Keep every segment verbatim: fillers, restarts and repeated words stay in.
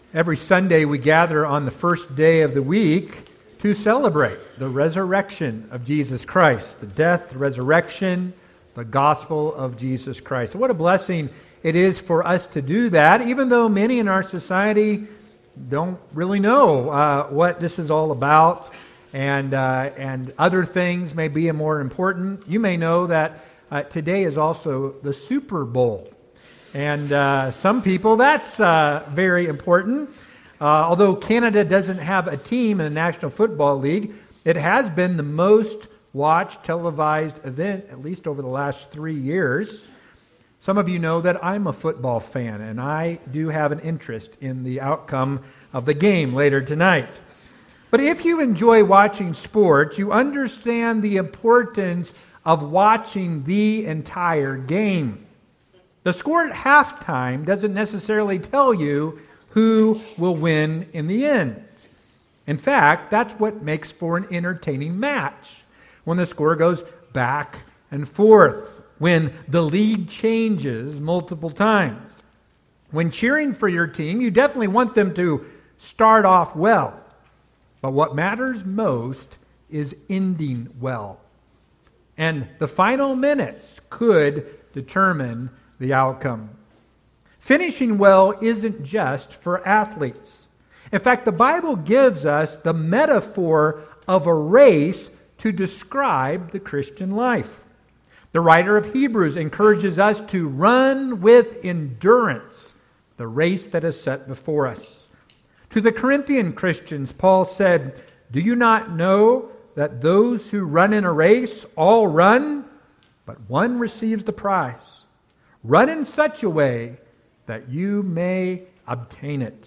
Every Sunday we gather on the first day of the week to celebrate the resurrection of Jesus Christ, the death, the resurrection, the gospel of Jesus Christ. What a blessing it is for us to do that, even though many in our society don't really know uh, what this is all about, and uh, and other things may be more important. You may know that uh, today is also the Super Bowl. And uh, some people, that's uh, very important. Uh, although Canada doesn't have a team in the National Football League, it has been the most watched televised event, at least over the last three years. Some of you know that I'm a football fan, and I do have an interest in the outcome of the game later tonight. But if you enjoy watching sports, you understand the importance of watching the entire game. The score at halftime doesn't necessarily tell you who will win in the end. In fact, that's what makes for an entertaining match, when the score goes back and forth, when the lead changes multiple times. When cheering for your team, you definitely want them to start off well. But what matters most is ending well. And the final minutes could determine the outcome. Finishing well isn't just for athletes. In fact, the Bible gives us the metaphor of a race to describe the Christian life. The writer of Hebrews encourages us to run with endurance the race that is set before us. To the Corinthian Christians, Paul said, "Do you not know that those who run in a race all run, but one receives the prize? Run in such a way that you may obtain it."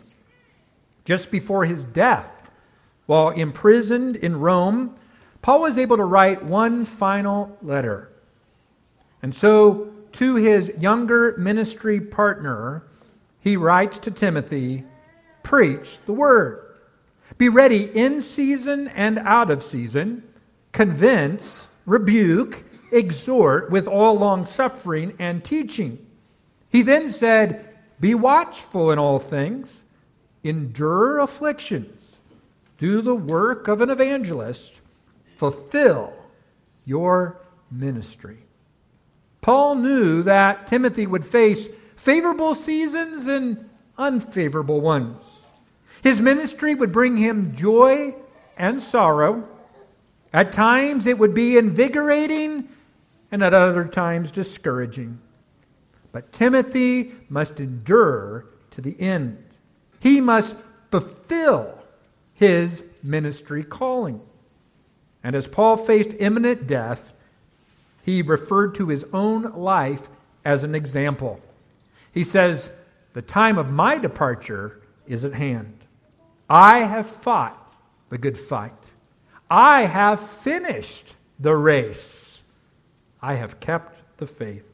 Just before his death, while imprisoned in Rome, Paul was able to write one final letter. And so, to his younger ministry partner, he writes to Timothy, "Preach the word. Be ready in season and out of season. Convince, rebuke, exhort with all long-suffering and teaching." He then said, "Be watchful in all things, endure afflictions, do the work of an evangelist, fulfill your ministry." Paul knew that Timothy would face favorable seasons and unfavorable ones. His ministry would bring him joy and sorrow. At times it would be invigorating, and at other times discouraging. But Timothy must endure to the end. He must fulfill his ministry calling. And as Paul faced imminent death, he referred to his own life as an example. He says, "The time of my departure is at hand. I have fought the good fight. I have finished the race. I have kept the faith."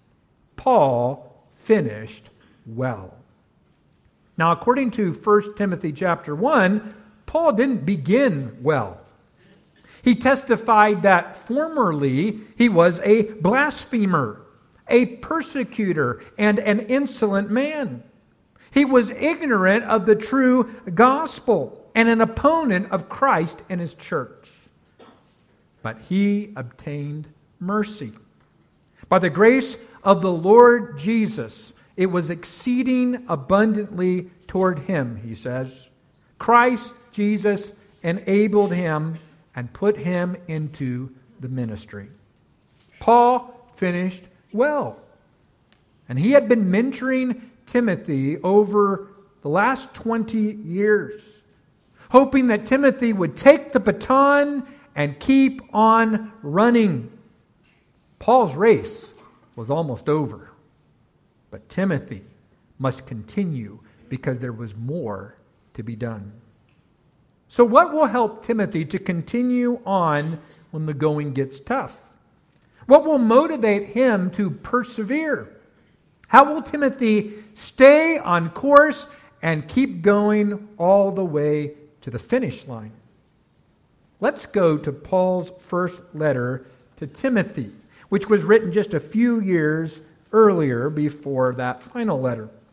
Paul finished well. Now, according to First Timothy chapter one, Paul didn't begin well. He testified that formerly he was a blasphemer, a persecutor, and an insolent man. He was ignorant of the true gospel and an opponent of Christ and his church. But he obtained mercy. By the grace of the Lord Jesus, it was exceeding abundantly toward him, he says. Christ Jesus enabled him and put him into the ministry. Paul finished well. And he had been mentoring Timothy over the last twenty years, hoping that Timothy would take the baton and keep on running. Paul's race was almost over, but Timothy must continue because there was more to be done. So what will help Timothy to continue on when the going gets tough? What will motivate him to persevere? How will Timothy stay on course and keep going all the way to the finish line? Let's go to Paul's first letter to Timothy, which was written just a few years earlier before that final letter.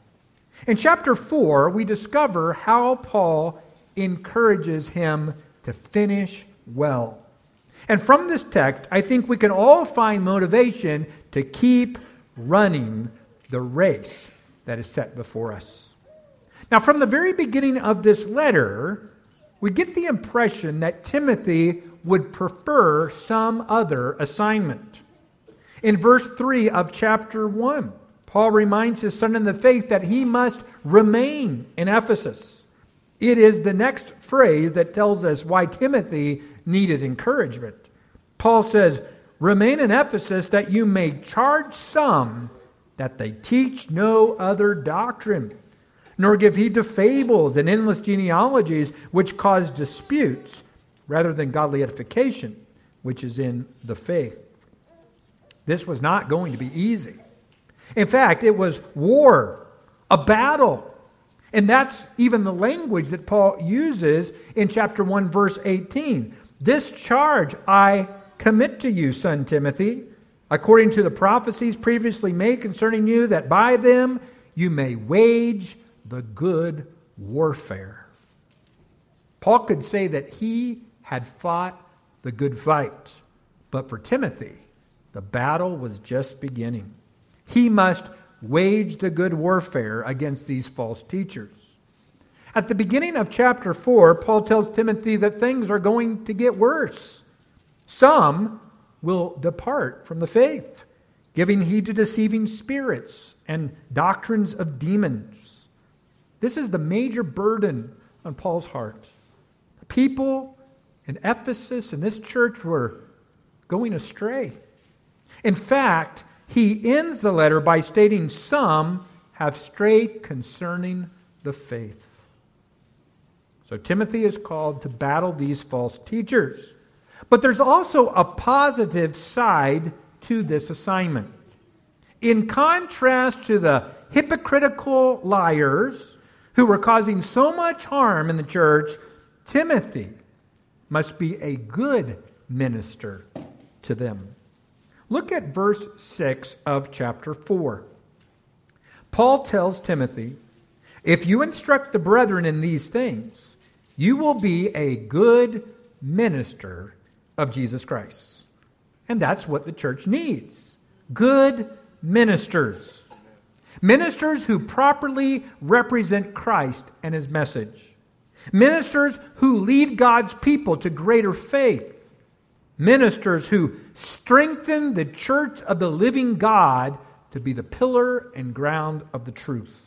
In chapter four, we discover how Paul encourages him to finish well. And from this text, I think we can all find motivation to keep running the race that is set before us. Now, from the very beginning of this letter, we get the impression that Timothy would prefer some other assignment. In verse three of chapter one, Paul reminds his son in the faith that he must remain in Ephesus. It is the next phrase that tells us why Timothy needed encouragement. Paul says, "Remain in Ephesus that you may charge some that they teach no other doctrine, nor give heed to fables and endless genealogies which cause disputes, rather than godly edification, which is in the faith." This was not going to be easy. In fact, it was war, a battle. And that's even the language that Paul uses in chapter one, verse eighteen. "This charge I commit to you, son Timothy, according to the prophecies previously made concerning you, that by them you may wage the good warfare." Paul could say that he had fought the good fight. But for Timothy, the battle was just beginning. He must wage the good warfare against these false teachers. At the beginning of chapter four, Paul tells Timothy that things are going to get worse. Some will depart from the faith, giving heed to deceiving spirits and doctrines of demons. This is the major burden on Paul's heart. The people in Ephesus and this church were going astray. In fact, he ends the letter by stating some have strayed concerning the faith. So Timothy is called to battle these false teachers. But there's also a positive side to this assignment. In contrast to the hypocritical liars who were causing so much harm in the church, Timothy must be a good minister to them. Look at verse six of chapter four. Paul tells Timothy, "If you instruct the brethren in these things, you will be a good minister of Jesus Christ." And that's what the church needs. Good ministers. Ministers who properly represent Christ and His message. Ministers who lead God's people to greater faith. Ministers who strengthen the church of the living God to be the pillar and ground of the truth.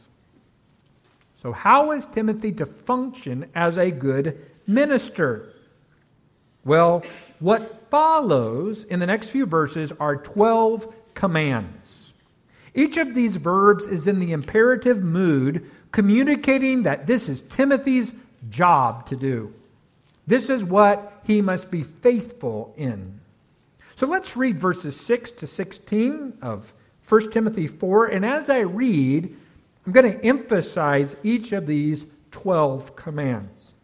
So how is Timothy to function as a good minister? Well, what follows in the next few verses are twelve commands. Each of these verbs is in the imperative mood, communicating that this is Timothy's job to do. This is what he must be faithful in. So let's read verses six to sixteen of First Timothy four. And as I read, I'm going to emphasize each of these twelve commands.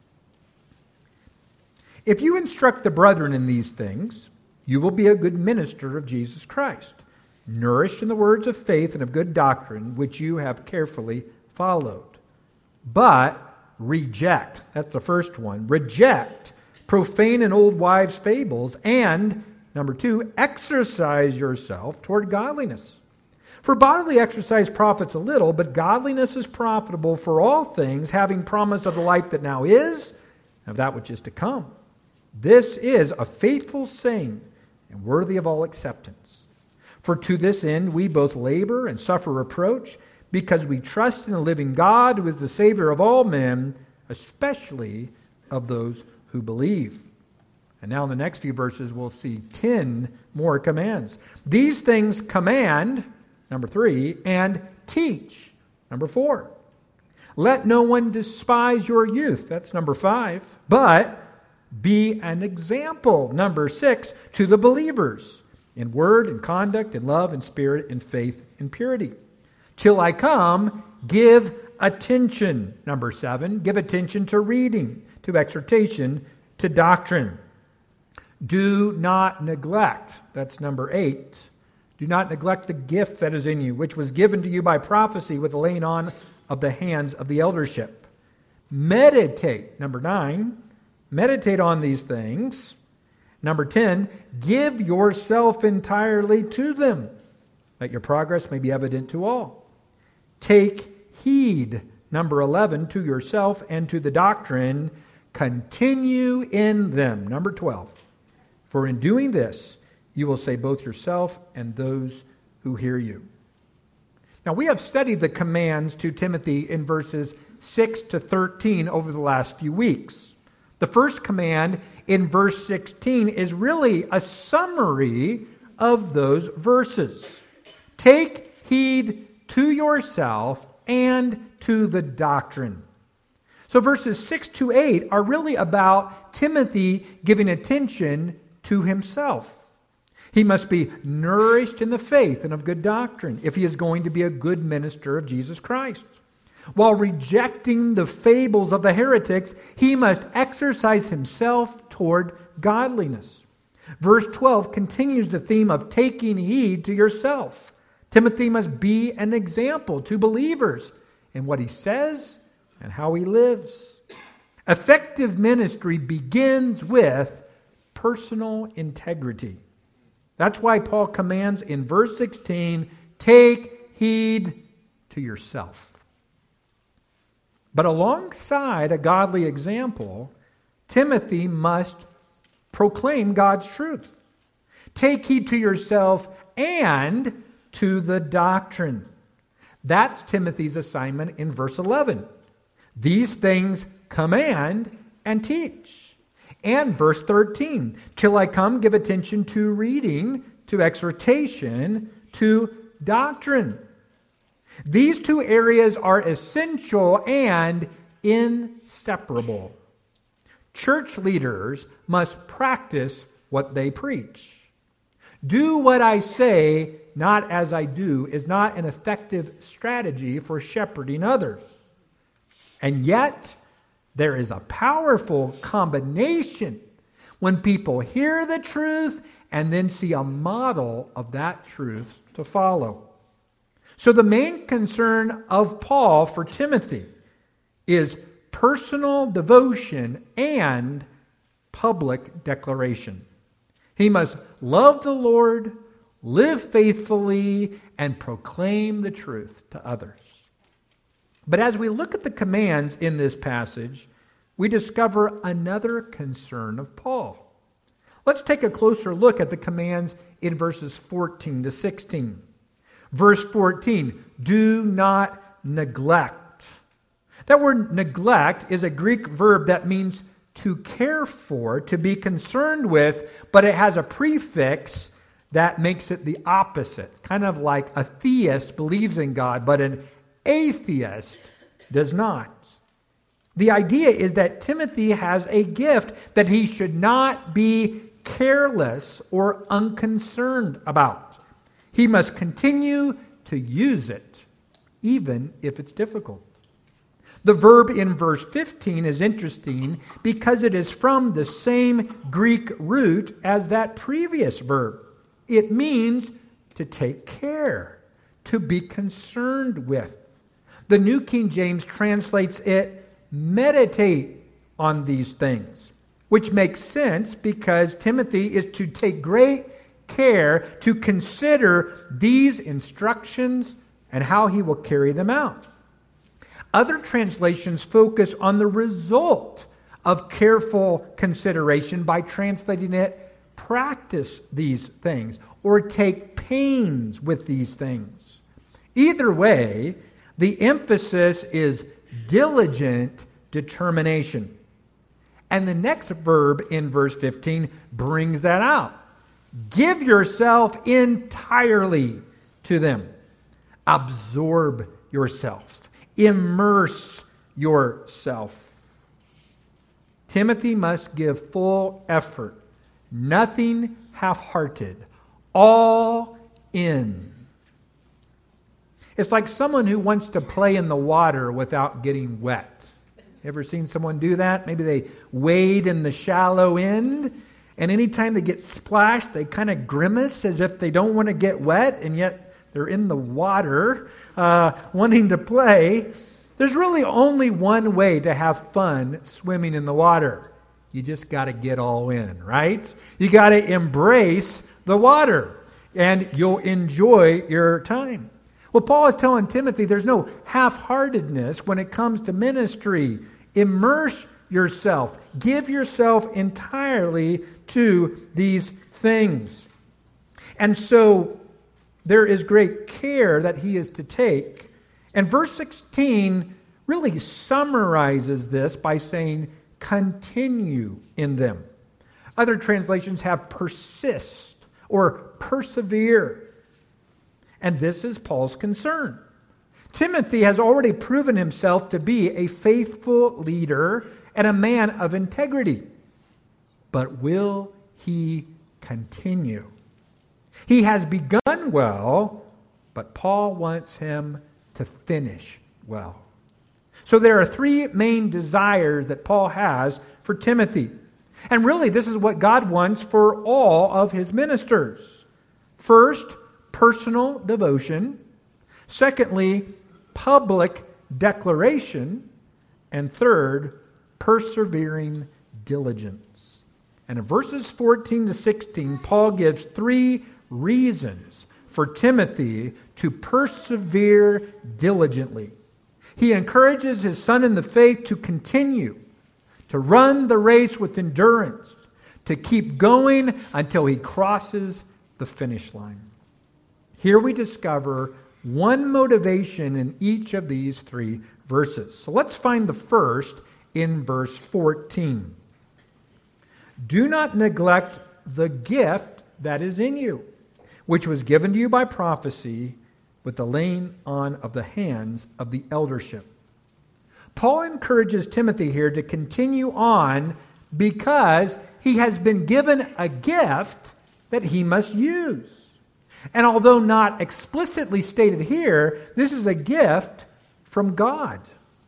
"If you instruct the brethren in these things, you will be a good minister of Jesus Christ, nourished in the words of faith and of good doctrine, which you have carefully followed. But reject," that's the first one, "reject profane and old wives' fables, and, number two, exercise yourself toward godliness. For bodily exercise profits a little, but godliness is profitable for all things, having promise of the life that now is, and of that which is to come. This is a faithful saying, and worthy of all acceptance. For to this end we both labor and suffer reproach, because we trust in the living God, who is the Savior of all men, especially of those who believe." And now in the next few verses, we'll see ten more commands. "These things command," number three, "and teach," number four. "Let no one despise your youth," that's number five, "but be an example," number six, "to the believers, in word and conduct, in love and spirit, in faith and purity. Till I come, give attention," number seven, "give attention to reading, to exhortation, to doctrine. Do not neglect," that's number eight, "do not neglect the gift that is in you, which was given to you by prophecy with the laying on of the hands of the eldership. Meditate, number nine, meditate on these things. Number ten, give yourself entirely to them, that your progress may be evident to all. Take heed, number eleven, to yourself and to the doctrine. Continue in them, number twelve. For in doing this, you will save both yourself and those who hear you. Now, we have studied the commands to Timothy in verses six to thirteen over the last few weeks. The first command in verse sixteen is really a summary of those verses. Take heed to yourself and to the doctrine. So verses six to eight are really about Timothy giving attention to himself. He must be nourished in the faith and of good doctrine if he is going to be a good minister of Jesus Christ. While rejecting the fables of the heretics, he must exercise himself toward godliness. Verse twelve continues the theme of taking heed to yourself. Timothy must be an example to believers in what he says and how he lives. Effective ministry begins with personal integrity. That's why Paul commands in verse sixteen, take heed to yourself. But alongside a godly example, Timothy must proclaim God's truth. Take heed to yourself and to the doctrine. That's Timothy's assignment in verse eleven. These things command and teach. And verse thirteen, till I come, give attention to reading, to exhortation, to doctrine. These two areas are essential and inseparable. Church leaders must practice what they preach. Do what I say, not as I do, is not an effective strategy for shepherding others. And yet, there is a powerful combination when people hear the truth and then see a model of that truth to follow. So the main concern of Paul for Timothy is personal devotion and public declaration. He must love the Lord, live faithfully, and proclaim the truth to others. But as we look at the commands in this passage, we discover another concern of Paul. Let's take a closer look at the commands in verses fourteen to sixteen. Verse fourteen, do not neglect. That word neglect is a Greek verb that means to care for, to be concerned with, but it has a prefix that makes it the opposite. Kind of like a theist believes in God, but an atheist does not. The idea is that Timothy has a gift that he should not be careless or unconcerned about. He must continue to use it, even if it's difficult. The verb in verse fifteen is interesting because it is from the same Greek root as that previous verb. It means to take care, to be concerned with. The New King James translates it, meditate on these things, which makes sense because Timothy is to take great care to consider these instructions and how he will carry them out. Other translations focus on the result of careful consideration by translating it, practice these things, or take pains with these things. Either way, the emphasis is diligent determination. And the next verb in verse fifteen brings that out. Give yourself entirely to them. Absorb yourself. Immerse yourself. Timothy must give full effort, nothing half-hearted, all in. It's like someone who wants to play in the water without getting wet. Ever seen someone do that? Maybe they wade in the shallow end, and anytime they get splashed, they kind of grimace as if they don't want to get wet, and yet they're in the water uh, wanting to play. There's really only one way to have fun swimming in the water. You just got to get all in, right? You got to embrace the water, and you'll enjoy your time. Well, Paul is telling Timothy there's no half-heartedness when it comes to ministry. Immerse yourself. Give yourself entirely to these things. And so there is great care that he is to take. And verse sixteen really summarizes this by saying, continue in them. Other translations have persist or persevere. And this is Paul's concern. Timothy has already proven himself to be a faithful leader and a man of integrity. But will he continue? He has begun well, but Paul wants him to finish well. So there are three main desires that Paul has for Timothy. And really, this is what God wants for all of his ministers. First, personal devotion. Secondly, public declaration. And third, persevering diligence. And in verses fourteen to sixteen, Paul gives three reasons for Timothy to persevere diligently. He encourages his son in the faith to continue, to run the race with endurance, to keep going until he crosses the finish line. Here we discover one motivation in each of these three verses. So let's find the first in verse fourteen. Do not neglect the gift that is in you, which was given to you by prophecy with the laying on of the hands of the eldership. Paul encourages Timothy here to continue on because he has been given a gift that he must use. And although not explicitly stated here, this is a gift from God.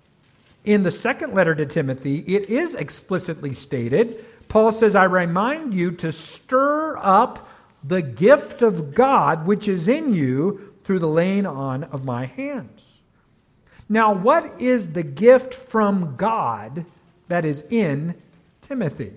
In the second letter to Timothy, it is explicitly stated. Paul says, I remind you to stir up the gift of God which is in you through the laying on of my hands. Now, what is the gift from God that is in Timothy?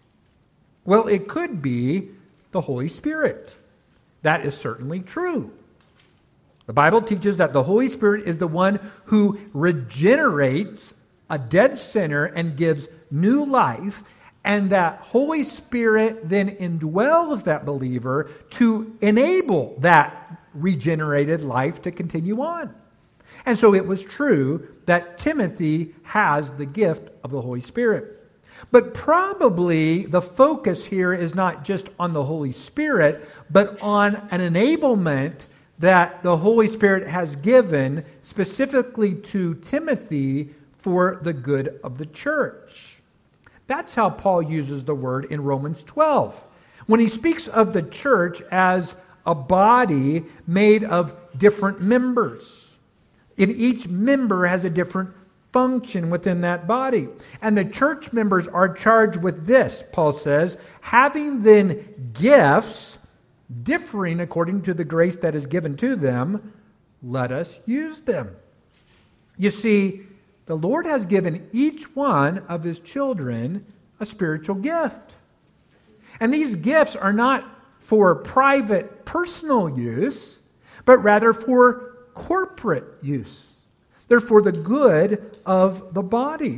Well, it could be the Holy Spirit. That is certainly true. The Bible teaches that the Holy Spirit is the one who regenerates a dead sinner and gives new life, and that Holy Spirit then indwells that believer to enable that regenerated life to continue on. And so it was true that Timothy has the gift of the Holy Spirit. But probably the focus here is not just on the Holy Spirit, but on an enablement that the Holy Spirit has given specifically to Timothy for the good of the church. That's how Paul uses the word in Romans twelve. When he speaks of the church as a body made of different members. And each member has a different function within that body. And the church members are charged with this, Paul says, having then gifts differing according to the grace that is given to them, let us use them. You see, the Lord has given each one of his children a spiritual gift. And these gifts are not for private, personal use, but rather for corporate use. They're for the good of the body.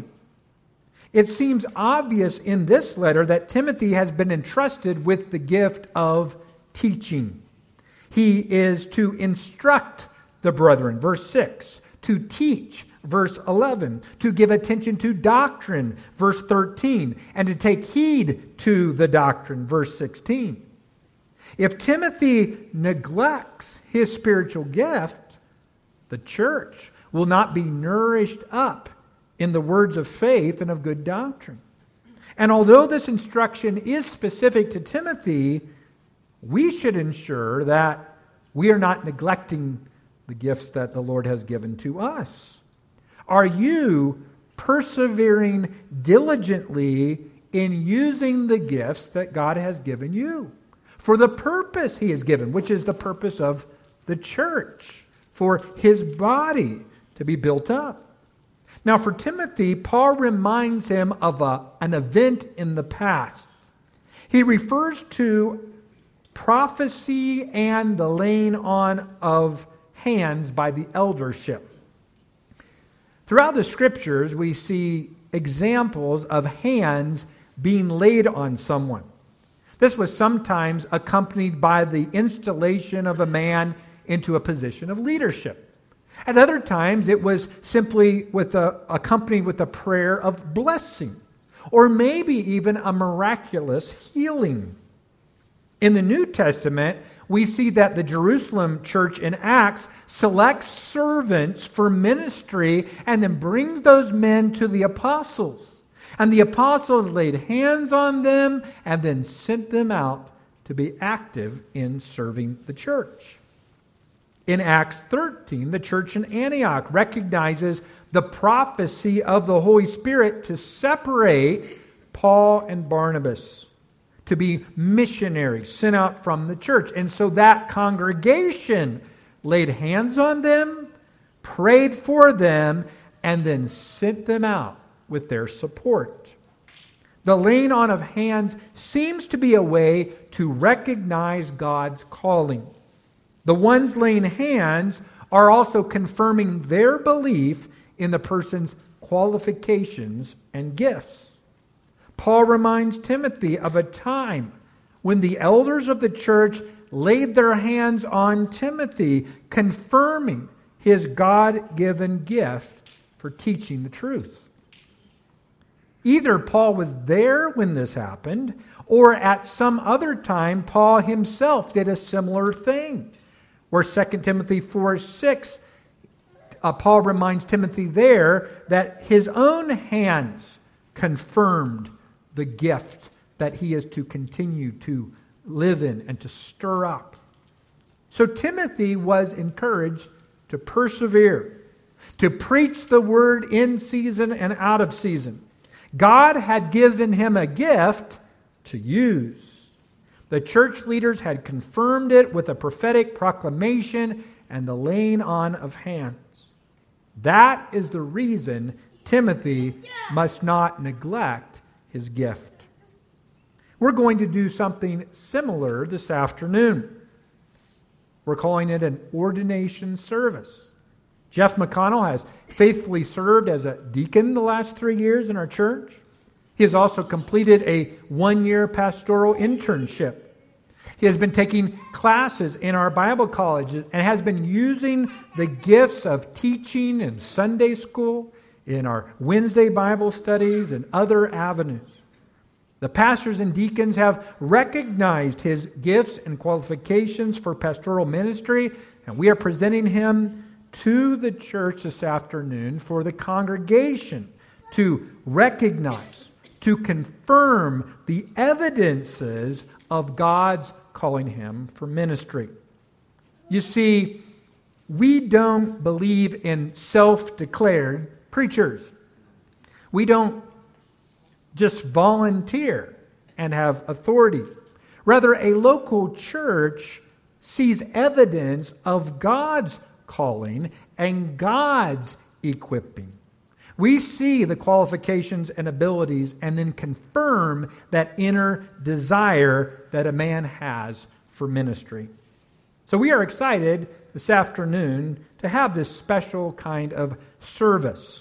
It seems obvious in this letter that Timothy has been entrusted with the gift of teaching. He is to instruct the brethren, verse six, to teach, verse eleven, to give attention to doctrine, verse thirteen, and to take heed to the doctrine, verse sixteen. If Timothy neglects his spiritual gift, the church will not be nourished up in the words of faith and of good doctrine. And although this instruction is specific to Timothy, we should ensure that we are not neglecting the gifts that the Lord has given to us. Are you persevering diligently in using the gifts that God has given you for the purpose he has given, which is the purpose of the church, for his body to be built up? Now, for Timothy, Paul reminds him of a, an event in the past. He refers to prophecy and the laying on of hands by the eldership. Throughout the Scriptures, we see examples of hands being laid on someone. This was sometimes accompanied by the installation of a man into a position of leadership. At other times, it was simply with a, accompanied with a prayer of blessing, or maybe even a miraculous healing. In the New Testament, we see that the Jerusalem church in Acts selects servants for ministry and then brings those men to the apostles. And the apostles laid hands on them and then sent them out to be active in serving the church. In Acts thirteen, the church in Antioch recognizes the prophecy of the Holy Spirit to separate Paul and Barnabas to be missionaries sent out from the church. And so that congregation laid hands on them, prayed for them, and then sent them out with their support. The laying on of hands seems to be a way to recognize God's calling. The ones laying hands are also confirming their belief in the person's qualifications and gifts. Paul reminds Timothy of a time when the elders of the church laid their hands on Timothy, confirming his God-given gift for teaching the truth. Either Paul was there when this happened, or at some other time Paul himself did a similar thing. Where Second Timothy four six, uh, Paul reminds Timothy there that his own hands confirmed the gift that he is to continue to live in and to stir up. So Timothy was encouraged to persevere, to preach the word in season and out of season. God had given him a gift to use. The church leaders had confirmed it with a prophetic proclamation and the laying on of hands. That is the reason Timothy must not neglect his gift. We're going to do something similar this afternoon. We're calling it an ordination service. Jeff McConnell has faithfully served as a deacon the last three years in our church. He has also completed a one-year pastoral internship. He has been taking classes in our Bible college and has been using the gifts of teaching in Sunday school, in our Wednesday Bible studies, and other avenues. The pastors and deacons have recognized his gifts and qualifications for pastoral ministry, and we are presenting him to the church this afternoon for the congregation to recognize, to confirm the evidences of God's calling him for ministry. You see, we don't believe in self-declared preachers. We don't just volunteer and have authority. Rather, a local church sees evidence of God's calling and God's equipping. We see the qualifications and abilities and then confirm that inner desire that a man has for ministry. So we are excited this afternoon to have this special kind of service.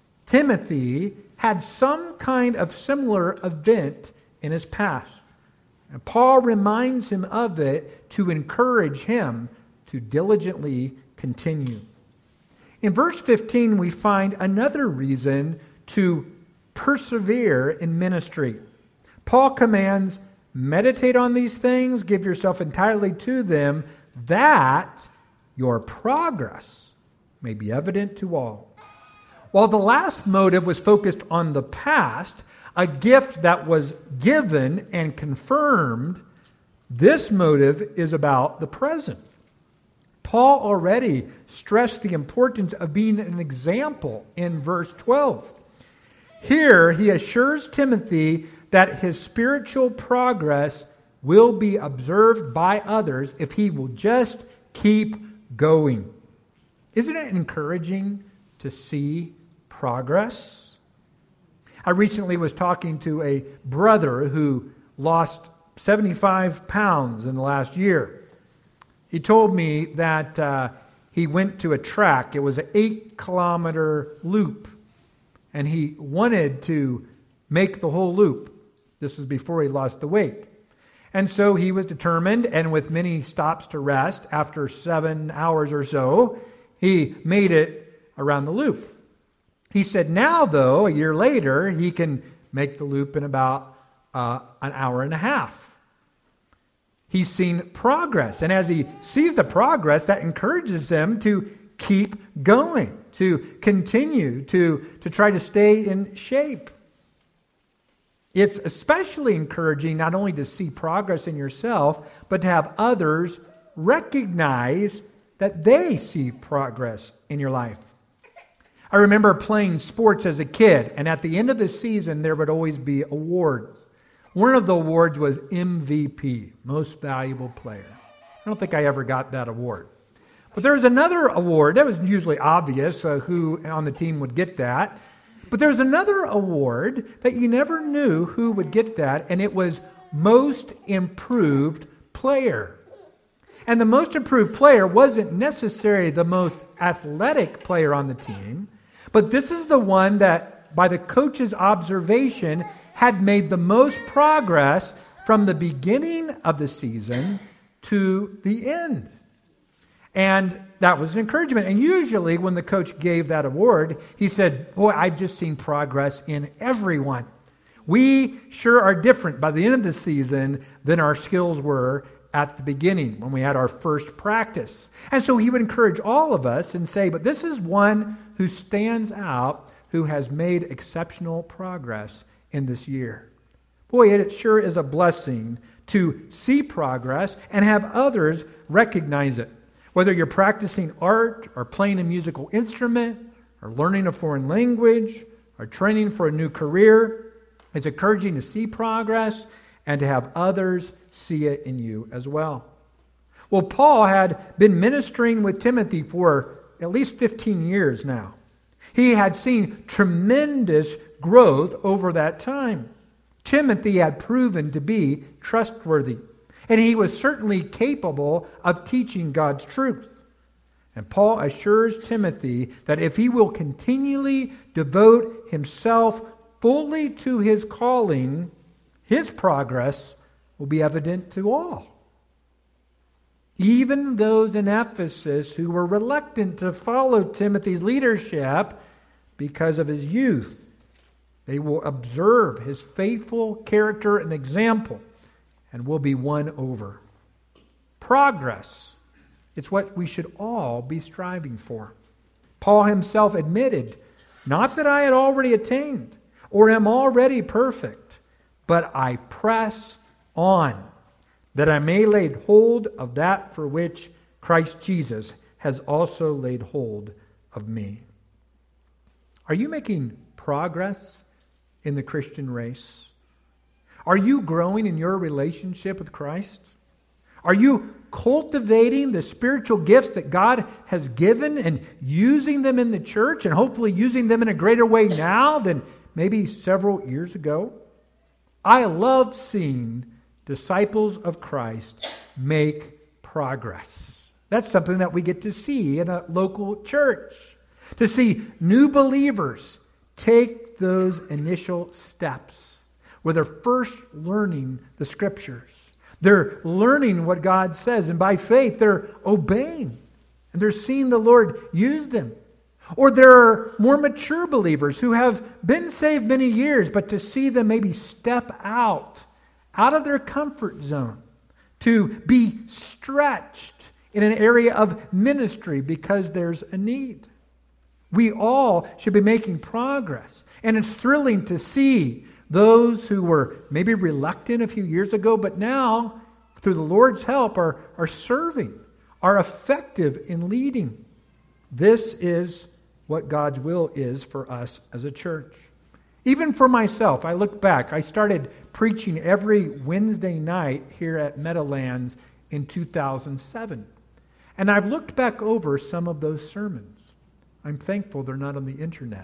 Timothy had some kind of similar event in his past. And Paul reminds him of it to encourage him to diligently continue. In verse fifteen, we find another reason to persevere in ministry. Paul commands, meditate on these things, give yourself entirely to them, that your progress may be evident to all. While the last motive was focused on the past, a gift that was given and confirmed, this motive is about the present. Paul already stressed the importance of being an example in verse twelve. Here, he assures Timothy that his spiritual progress will be observed by others if he will just keep going. Isn't it encouraging to see progress? I recently was talking to a brother who lost seventy-five pounds in the last year. He told me that uh, he went to a track. It was an eight kilometer loop, and he wanted to make the whole loop. This was before he lost the weight. And so he was determined, and with many stops to rest, after seven hours or so, he made it around the loop. He said now, though, a year later, he can make the loop in about uh, an hour and a half. He's seen progress, and as he sees the progress, that encourages him to keep going, to continue, to, to try to stay in shape. It's especially encouraging not only to see progress in yourself, but to have others recognize that they see progress in your life. I remember playing sports as a kid, and at the end of the season, there would always be awards. One of the awards was M V P, Most Valuable Player. I don't think I ever got that award. But there was another award. That was usually obvious uh, who on the team would get that. But there's another award that you never knew who would get that, and it was Most Improved Player. And the most improved player wasn't necessarily the most athletic player on the team, but this is the one that, by the coach's observation, had made the most progress from the beginning of the season to the end. And that was an encouragement. And usually when the coach gave that award, he said, boy, I've just seen progress in everyone. We sure are different by the end of the season than our skills were at the beginning when we had our first practice. And so he would encourage all of us and say, but this is one who stands out, who has made exceptional progress in this year. Boy, it sure is a blessing to see progress and have others recognize it. Whether you're practicing art or playing a musical instrument or learning a foreign language or training for a new career, it's encouraging to see progress and to have others see it in you as well. Well, Paul had been ministering with Timothy for at least fifteen years now. He had seen tremendous growth over that time. Timothy had proven to be trustworthy, and he was certainly capable of teaching God's truth. And Paul assures Timothy that if he will continually devote himself fully to his calling, his progress will be evident to all. Even those in Ephesus who were reluctant to follow Timothy's leadership because of his youth, they will observe his faithful character and example and will be won over. Progress. It's what we should all be striving for. Paul himself admitted, not that I had already attained or am already perfect, but I press on, that I may lay hold of that for which Christ Jesus has also laid hold of me. Are you making progress in the Christian race? Are you growing in your relationship with Christ? Are you cultivating the spiritual gifts that God has given and using them in the church and hopefully using them in a greater way now than maybe several years ago? I love seeing disciples of Christ make progress. That's something that we get to see in a local church. To see new believers take those initial steps where they're first learning the Scriptures. They're learning what God says, and by faith they're obeying. And they're seeing the Lord use them. Or there are more mature believers who have been saved many years, but to see them maybe step out, out of their comfort zone, to be stretched in an area of ministry because there's a need. We all should be making progress. And it's thrilling to see those who were maybe reluctant a few years ago, but now, through the Lord's help, are, are serving, are effective in leading. This is what God's will is for us as a church. Even for myself, I look back. I started preaching every Wednesday night here at Meadowlands in two thousand seven. And I've looked back over some of those sermons. I'm thankful they're not on the internet.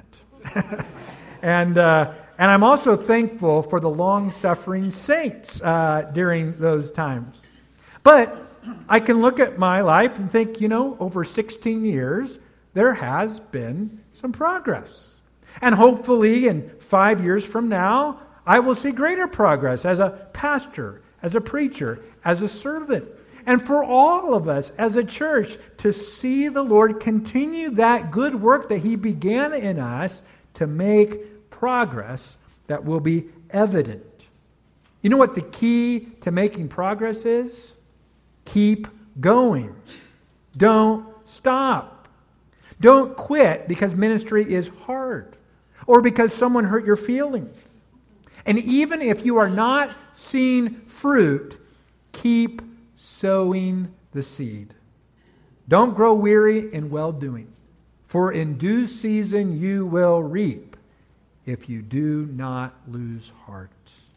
and uh, and I'm also thankful for the long-suffering saints uh, during those times. But I can look at my life and think, you know, over sixteen years, there has been some progress. And hopefully in five years from now, I will see greater progress as a pastor, as a preacher, as a servant. And for all of us as a church to see the Lord continue that good work that He began in us to make progress that will be evident. You know what the key to making progress is? Keep going. Don't stop. Don't quit because ministry is hard or because someone hurt your feelings. And even if you are not seeing fruit, keep sowing the seed. Don't grow weary in well-doing, for in due season you will reap if you do not lose heart.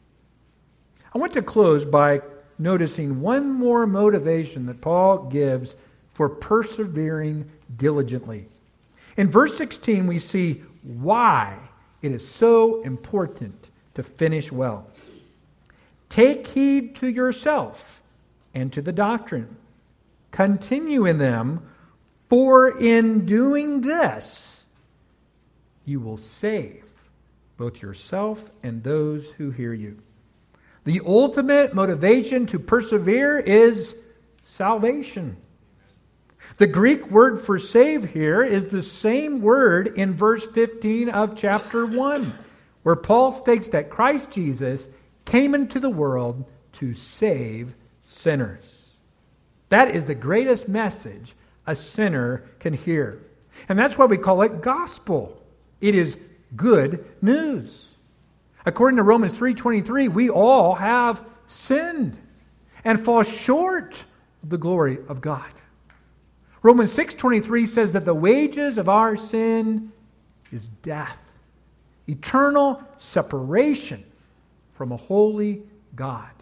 I want to close by noticing one more motivation that Paul gives for persevering diligently. In verse sixteen, we see why it is so important to finish well. Take heed to yourself and to the doctrine. Continue in them, for in doing this, you will save both yourself and those who hear you. The ultimate motivation to persevere is salvation. The Greek word for save here is the same word in verse fifteen of chapter one, where Paul states that Christ Jesus came into the world to save sinners. That is the greatest message a sinner can hear. And that's why we call it gospel. It is good news. According to Romans three twenty-three, we all have sinned and fall short of the glory of God. Romans six twenty-three says that the wages of our sin is death, eternal separation from a holy God.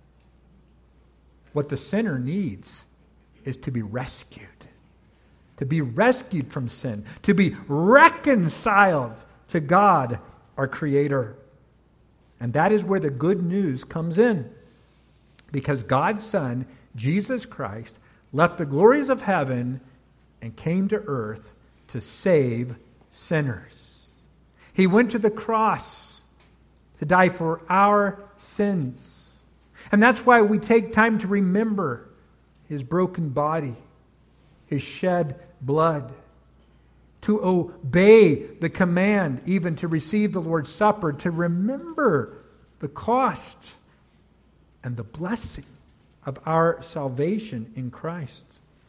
What the sinner needs is to be rescued, to be rescued from sin, to be reconciled to God, our Creator. And that is where the good news comes in. Because God's Son, Jesus Christ, left the glories of heaven and came to earth to save sinners. He went to the cross to die for our sins. And that's why we take time to remember His broken body, His shed blood, to obey the command, even to receive the Lord's Supper, to remember the cost and the blessing of our salvation in Christ.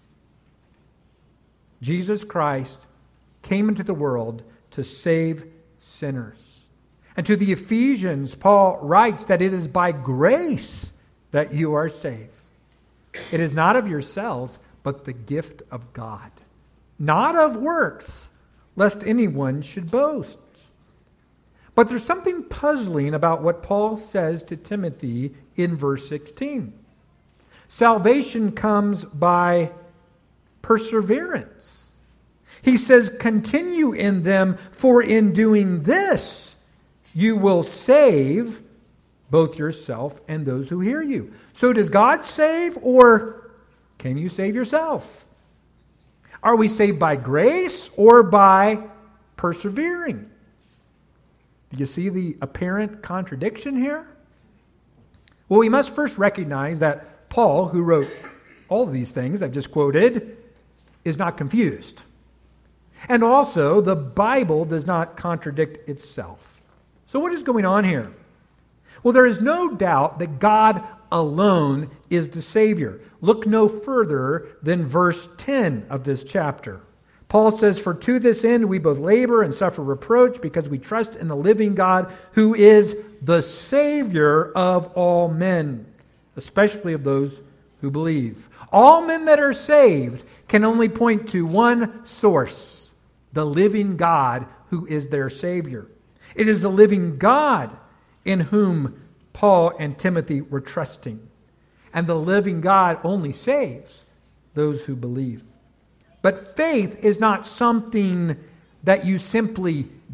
Jesus Christ came into the world to save sinners. And to the Ephesians, Paul writes that it is by grace that you are saved. It is not of yourselves, but the gift of God. Not of works, lest anyone should boast. But there's something puzzling about what Paul says to Timothy in verse sixteen. Salvation comes by perseverance. He says, continue in them, for in doing this, you will save both yourself and those who hear you. So does God save, or can you save yourself? Are we saved by grace or by persevering? Do you see the apparent contradiction here? Well, we must first recognize that Paul, who wrote all of these things I've just quoted, is not confused. And also, the Bible does not contradict itself. So what is going on here? Well, there is no doubt that God alone is the Savior. Look no further than verse ten of this chapter. Paul says, for to this end we both labor and suffer reproach because we trust in the living God who is the Savior of all men, especially of those who believe. All men that are saved can only point to one source, the living God who is their Savior. It is the living God in whom Paul and Timothy were trusting. And the living God only saves those who believe. But faith is not something that you simply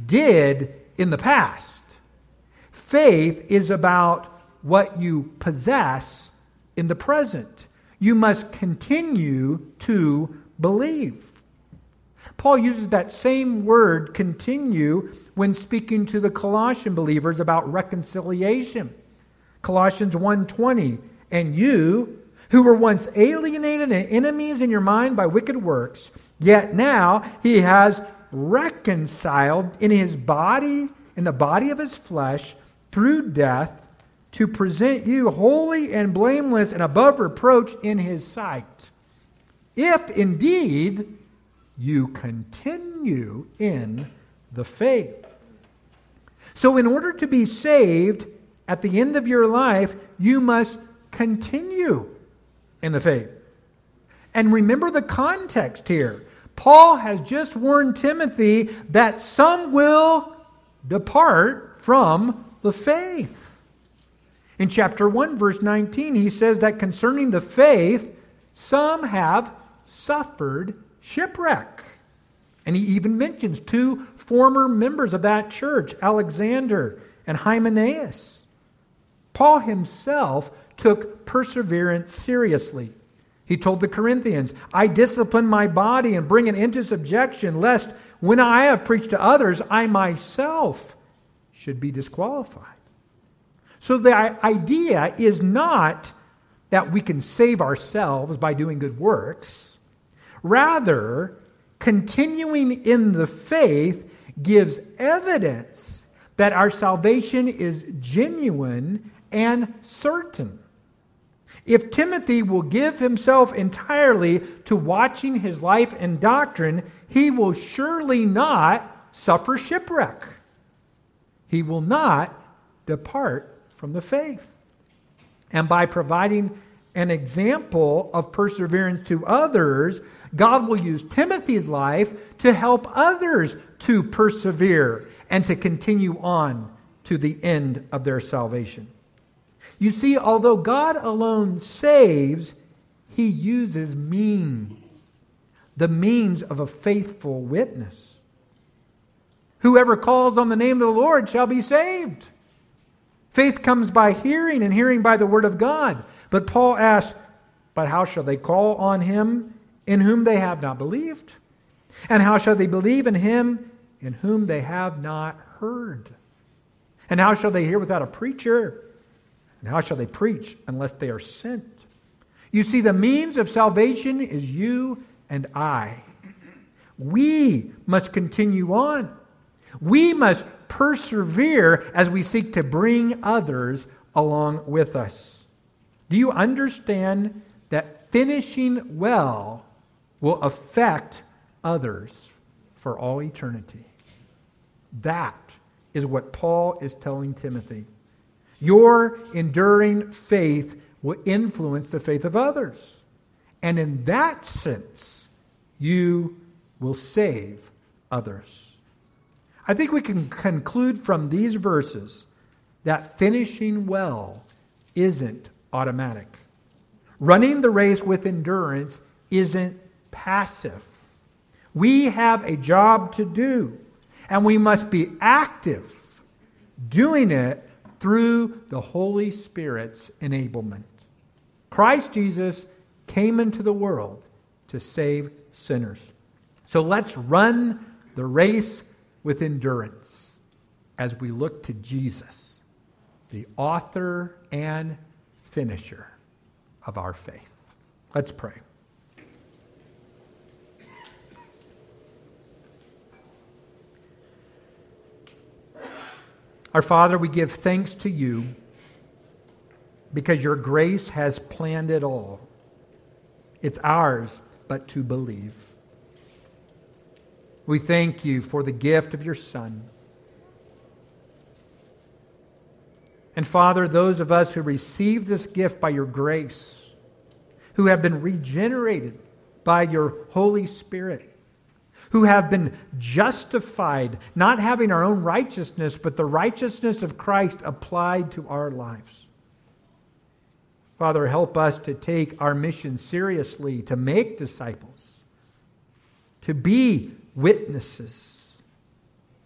did in the past. Faith is about what you possess in the present. You must continue to believe. Paul uses that same word, continue, when speaking to the Colossian believers about reconciliation. Colossians one twenty, and you, who were once alienated and enemies in your mind by wicked works, yet now he has reconciled in his body, in the body of his flesh, through death, to present you holy and blameless and above reproach in his sight. If indeed you continue in the faith. So in order to be saved at the end of your life, you must continue in the faith. And remember the context here. Paul has just warned Timothy that some will depart from the faith. In chapter one, verse nineteen, he says that concerning the faith, some have suffered shipwreck. And he even mentions two former members of that church, Alexander and Hymenaeus. Paul himself took perseverance seriously. He told the Corinthians, I discipline my body and bring it into subjection, lest when I have preached to others, I myself should be disqualified. So the idea is not that we can save ourselves by doing good works. Rather, continuing in the faith gives evidence that our salvation is genuine and certain. If Timothy will give himself entirely to watching his life and doctrine, he will surely not suffer shipwreck. He will not depart from the faith. And by providing an example of perseverance to others, God will use Timothy's life to help others to persevere and to continue on to the end of their salvation. You see, although God alone saves, He uses means, the means of a faithful witness. Whoever calls on the name of the Lord shall be saved. Faith comes by hearing, and hearing by the word of God. But Paul asks, but how shall they call on him in whom they have not believed? And how shall they believe in him in whom they have not heard? And how shall they hear without a preacher? And how shall they preach unless they are sent? You see, the means of salvation is you and I. We must continue on. We must persevere as we seek to bring others along with us. Do you understand that finishing well will affect others for all eternity? That is what Paul is telling Timothy. Your enduring faith will influence the faith of others. And in that sense, you will save others. I think we can conclude from these verses that finishing well isn't automatic. Running the race with endurance isn't passive. We have a job to do, and we must be active, doing it through the Holy Spirit's enablement. Christ Jesus came into the world to save sinners. So let's run the race with endurance as we look to Jesus, the author and finisher of our faith. Let's pray. Our Father, we give thanks to you because your grace has planned it all. It's ours but to believe. We thank you for the gift of your Son. And Father, those of us who receive this gift by your grace, who have been regenerated by your Holy Spirit, who have been justified, not having our own righteousness, but the righteousness of Christ applied to our lives. Father, help us to take our mission seriously, to make disciples, to be witnesses,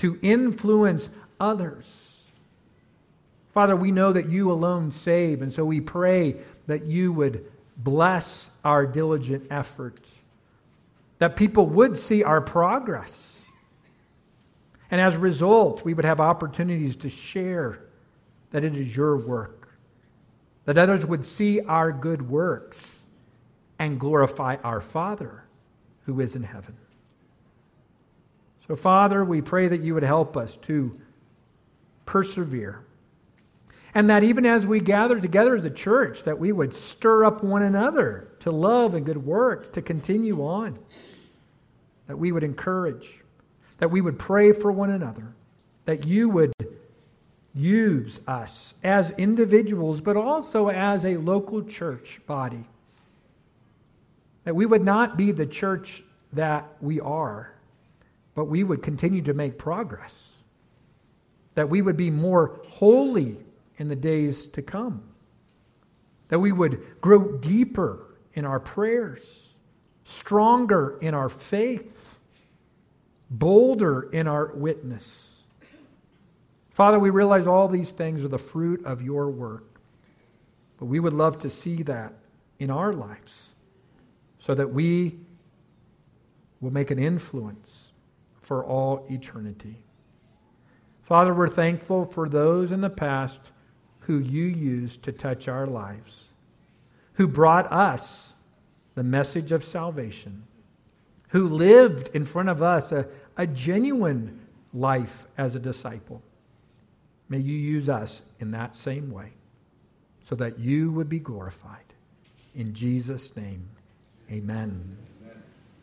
to influence others. Father, we know that you alone save, and so we pray that you would bless our diligent efforts, that people would see our progress. And as a result, we would have opportunities to share that it is your work, that others would see our good works and glorify our Father who is in heaven. So, Father, we pray that you would help us to persevere, and that even as we gather together as a church, that we would stir up one another to love and good works, to continue on, that we would encourage, that we would pray for one another, that you would use us as individuals, but also as a local church body, that we would not be the church that we are, but we would continue to make progress, that we would be more holy in the days to come, that we would grow deeper in our prayers, stronger in our faith, bolder in our witness. Father, we realize all these things are the fruit of your work, but we would love to see that in our lives so that we will make an influence for all eternity. Father, we're thankful for those in the past who you used to touch our lives, who brought us the message of salvation, who lived in front of us a, a genuine life as a disciple. May you use us in that same way so that you would be glorified. In Jesus' name, amen.